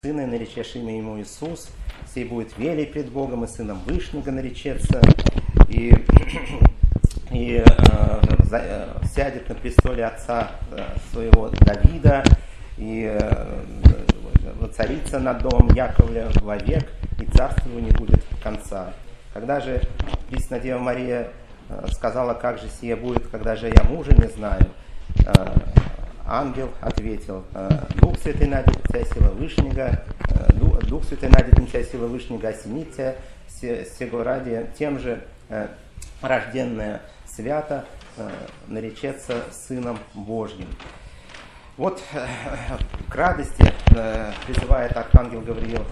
Сына, и наречешь имя ему Иисус, сей будет велий пред Богом, и Сыном Вышнего наречется, и сядет на престоле отца своего Давида, и воцарится над домом Яковля вовек, и царство его не будет конца. Когда же Пресная Дева Мария сказала, как же сие будет, когда же я мужа не знаю, ангел ответил: Дух Святый найдет на тебя сила Вышнего, Дух Святый найдет на тебя сила Вышнего, осенит тебя сего ради, тем же рожденная свято наречется Сыном Божьим. Вот к радости призывает архангел Гавриил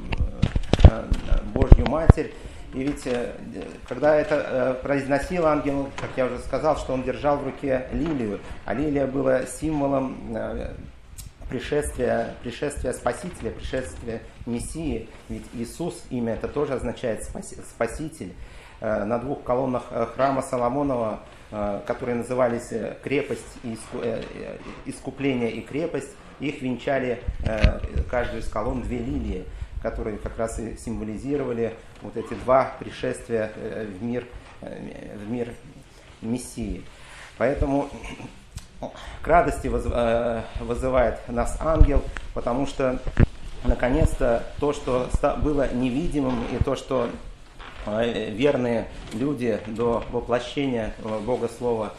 Божью Матерь. И ведь, когда это произносил ангел, как я уже сказал, что он держал в руке лилию, а лилия была символом пришествия Спасителя, пришествия Мессии. Ведь Иисус, имя это тоже означает Спаситель. На двух колоннах храма Соломонова, которые назывались крепость, искупление и крепость, их венчали каждую из колонн две лилии, которые как раз и символизировали вот эти два пришествия в мир Мессии. Поэтому к радости вызывает нас ангел, потому что наконец-то то, что было невидимым, и то, что верные люди до воплощения Бога Слова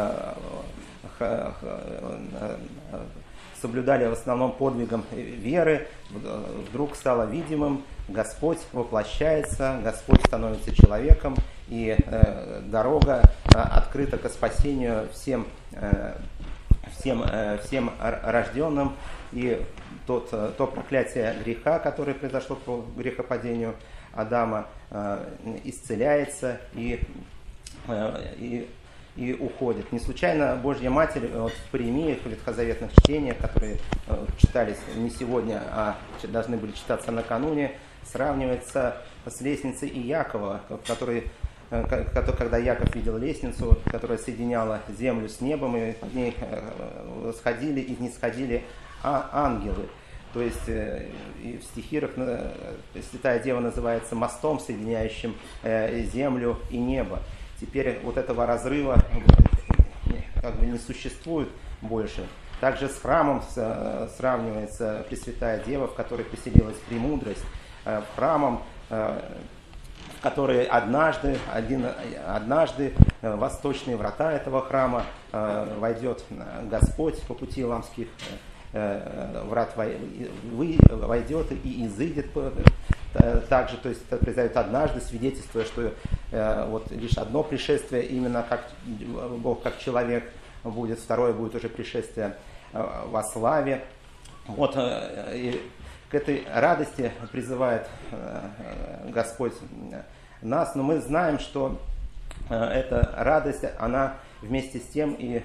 соблюдали в основном подвигом веры, вдруг стало видимым. Господь воплощается, Господь становится человеком, и дорога открыта к спасению всем рожденным. И то проклятие греха, которое произошло по грехопадению Адама, исцеляется и уходит. Не случайно Божья Матерь в Паремиях, в ветхозаветных чтениях, которые читались не сегодня, а должны были читаться накануне, сравнивается с лестницей Иакова, когда Яков видел лестницу, которая соединяла землю с небом, и под ней восходили и нисходили ангелы. То есть в стихирах Святая Дева называется мостом, соединяющим землю и небо. Теперь вот этого разрыва как бы не существует больше. Также с храмом сравнивается Пресвятая Дева, в которой поселилась премудрость, храмом, в который однажды в восточные врата этого храма войдет Господь по пути Иламских врат, войдет и изыдет также, то есть это произойдет однажды, свидетельствуя, что вот лишь одно пришествие, именно как Бог как человек будет, второе будет уже пришествие во славе. Вот и к этой радости призывает Господь нас, но мы знаем, что эта радость, она вместе с тем и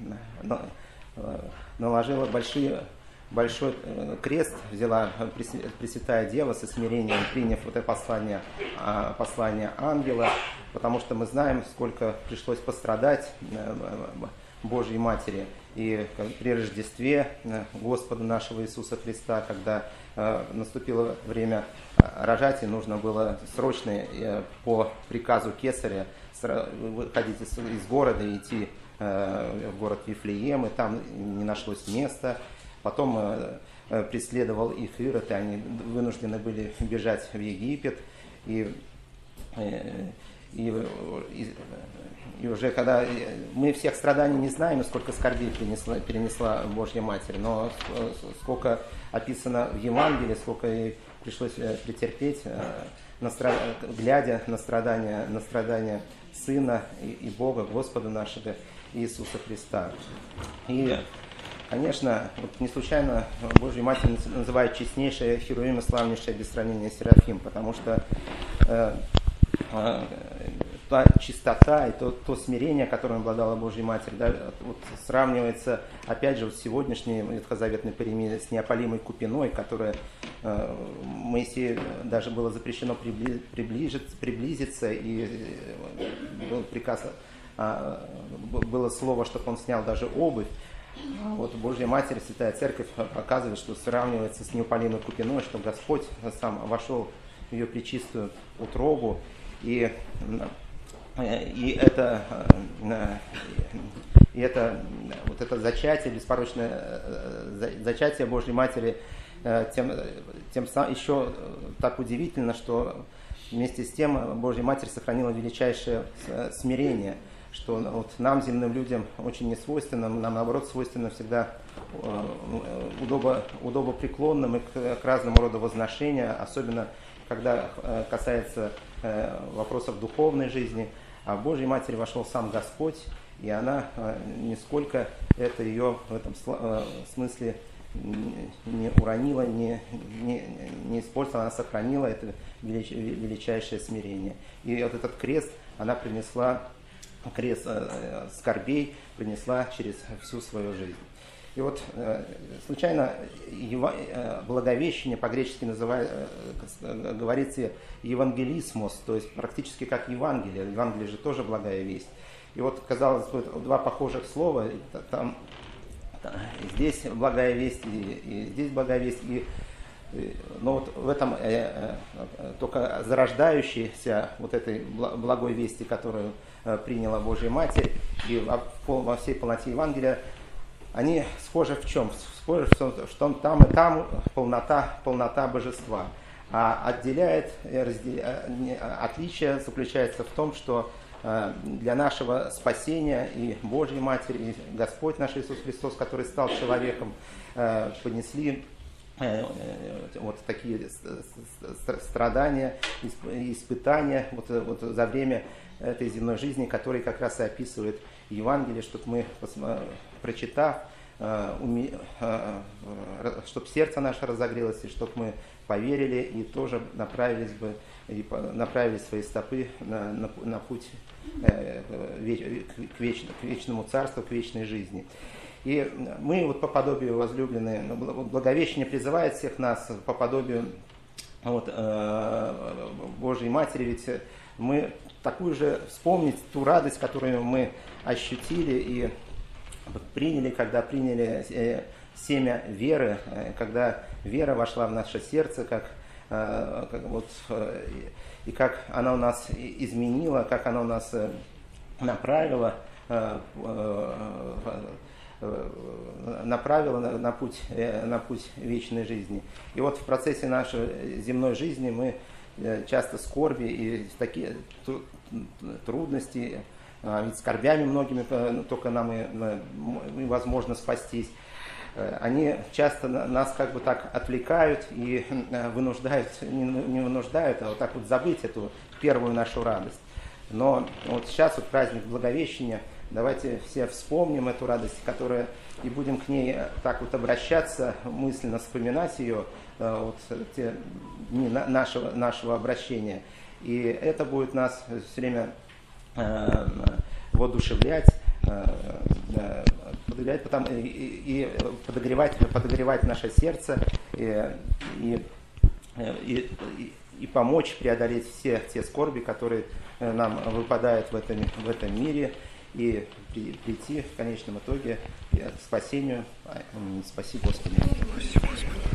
наложила большой крест, взяла Пресвятая Дева со смирением, приняв вот это послание ангела, потому что мы знаем, сколько пришлось пострадать Божьей Матери. И при Рождестве Господа нашего Иисуса Христа, когда наступило время рожать, и нужно было срочно по приказу Кесаря выходить из города и идти в город Вифлеем, и там не нашлось места. Потом преследовал их Ирод, и они вынуждены были бежать в Египет. И уже когда мы всех страданий не знаем, сколько скорбей перенесла Божья Матерь, но сколько описано в Евангелии, сколько ей пришлось претерпеть, глядя на страдания Сына и Бога, Господа нашего Иисуса Христа. И конечно, вот не случайно Божью Матерь называют честнейшая Херувим и славнейшая без сравнения Серафим, потому что та чистота и то смирение, которым обладала Божья Матерь, да, вот сравнивается, опять же, вот сегодняшней ветхозаветной Паремии с неопалимой купиной, которая Моисею даже было запрещено приблизиться, и был приказ, было слово, чтобы он снял даже обувь. Вот Божья Матерь, Святая Церковь показывает, что сравнивается с неупалимой купиной, что Господь сам вошел в ее пречистую утробу, и это вот это зачатие, беспорочное зачатие Божьей Матери, тем самым еще так удивительно, что вместе с тем Божья Матерь сохранила величайшее смирение, что вот нам, земным людям, очень не свойственно, нам наоборот свойственно всегда удобопреклонным и к разному роду возношения, особенно когда касается вопросов духовной жизни. А в Божьей Матери вошел сам Господь, и она нисколько это ее в этом смысле не уронила, не использовала, она сохранила это величайшее смирение. И вот этот крест она принесла, крест скорбей принесла через всю свою жизнь. И вот случайно благовещение по-гречески говорится евангелисмос, то есть практически как Евангелие. Евангелие же тоже благая весть. И вот, казалось бы, два похожих слова, там здесь благая весть и здесь благая весть. Но вот в этом только зарождающейся вот этой благой вести, которую приняла Божья Матерь, и во всей полноте Евангелия, они схожи в чем? Схожи в том, что там и там полнота божества. А отличие заключается в том, что для нашего спасения и Божья Матерь, и Господь наш Иисус Христос, который стал человеком, понесли вот такие страдания, испытания вот за время этой земной жизни, которые как раз и описывает Евангелие, чтобы мы, прочитав, чтобы сердце наше разогрелось, и чтобы мы поверили и тоже направили свои стопы на путь к вечному царству, к вечной жизни. И мы вот по подобию возлюбленные, благовещение призывает всех нас по подобию Божьей Матери, ведь мы такую же вспомнить ту радость, которую мы ощутили и приняли, когда приняли семя веры, когда вера вошла в наше сердце, и как она у нас изменила, как она у нас направила на путь вечной жизни. И вот в процессе нашей земной жизни мы часто скорби и такие трудности, ведь скорбями многими только нам и возможно спастись, они часто нас как бы так отвлекают и не вынуждают, а вот так вот забыть эту первую нашу радость. Но вот сейчас вот праздник Благовещения, давайте все вспомним эту радость, и будем к ней так вот обращаться, мысленно вспоминать ее, вот те дни нашего обращения. И это будет нас все время воодушевлять, подогревать наше сердце и помочь преодолеть все те скорби, которые нам выпадают в этом мире, и прийти в конечном итоге к спасению. Спаси Господи.